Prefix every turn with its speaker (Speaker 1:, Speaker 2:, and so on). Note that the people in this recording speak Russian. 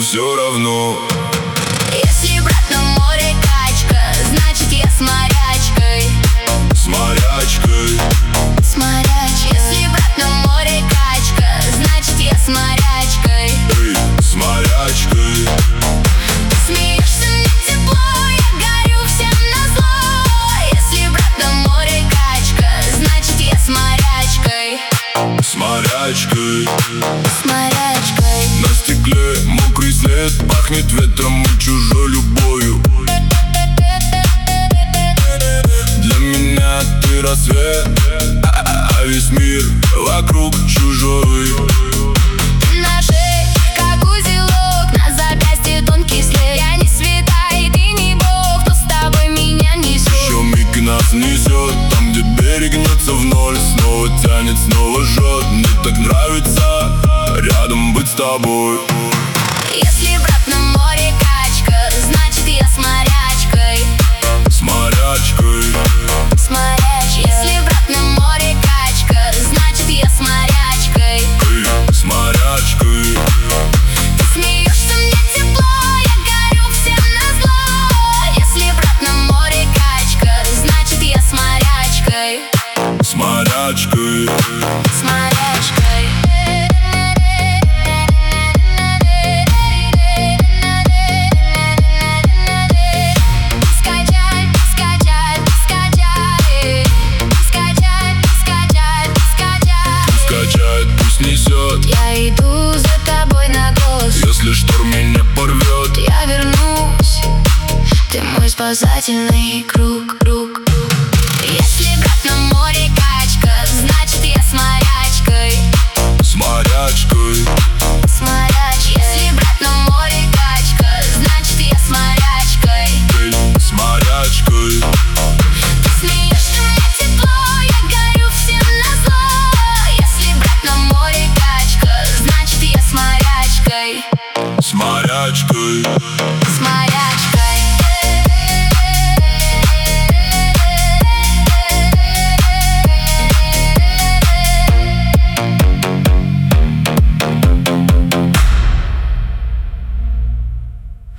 Speaker 1: все равно.
Speaker 2: Если брать на море качка, значит я с морячкой.
Speaker 1: С морячкой.
Speaker 2: С морячкой. Если брать на море качка, значит я с морячкой.
Speaker 1: Эй, с морячкой.
Speaker 2: Ты смеешься, мне тепло, я горю всем назло. Если брать на море качка, значит я с морячкой.
Speaker 1: С морячкой.
Speaker 2: С морячкой.
Speaker 1: На стекле мокрый след, пахнет ветром и чужой любовью. Для меня ты рассвет, а весь мир вокруг чужой.
Speaker 2: Ты на шее, как узелок, на запястье тонкий след. Я не света, и ты не бог, кто с тобой меня несет.
Speaker 1: Еще миг и нас несет, там где берег гнется в ноль. Снова тянет, снова жжет, мне так нравится рядом быть с тобой.
Speaker 2: Если брат на море качка, значит я с морячкой.
Speaker 1: С морячкой.
Speaker 2: С морячкой. Если брат на море качка, значит я с морячкой.
Speaker 1: Эй, с морячкой.
Speaker 2: Ты смеешься, мне тепло, я горю всем назло. Если брат на море качка, значит я с морячкой.
Speaker 1: С морячкой.
Speaker 2: С морячкой.
Speaker 1: Несет.
Speaker 2: Я иду за тобой на голос.
Speaker 1: Если шторм меня порвет,
Speaker 2: Я вернусь. Ты мой спасательный круг, круг. Если брат на море качка, значит я с морячкой.
Speaker 1: с морячкой.
Speaker 2: С морячкой. Если брат на море качка, значит я с морячкой.
Speaker 1: Эй, с морячкой.
Speaker 2: Ты смеешься, мне тепло, я горю всем назло. Если брат на море качка, значит я с морячкой.
Speaker 1: С морячкой.
Speaker 2: С морячкой.